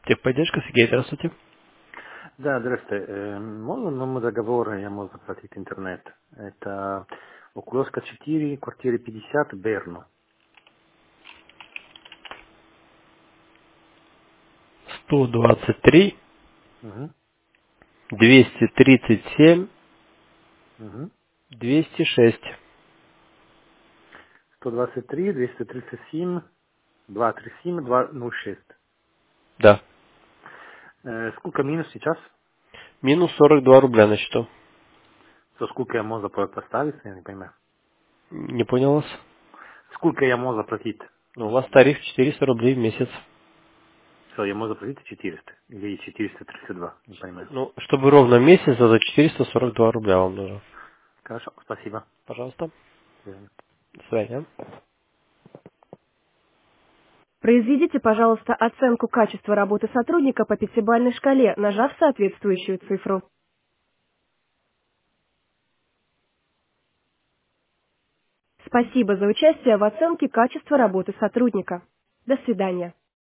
Техподдержка, Сергей, здравствуйте. Да, здравствуйте. Можно номер договора, я могу заплатить интернет. Это Окуловска 4, квартира 50, Берно. 123, Угу. 237, Угу. 206. 123, 237, 237, 206. Да. Сколько минус сейчас? Минус 42 рубля на счету. So, сколько я могу поставить, я не понимаю. Не понял вас? Сколько я могу заплатить? Ну, у вас тариф 400 рублей в месяц. Все, я могу заплатить 400 или 432, не понимаю. Ну, чтобы ровно месяц, это 442 рубля вам нужно. Хорошо, спасибо. Пожалуйста. До свидания. До свидания. Произведите, пожалуйста, оценку качества работы сотрудника по пятибалльной шкале, нажав соответствующую цифру. Спасибо за участие в оценке качества работы сотрудника. До свидания.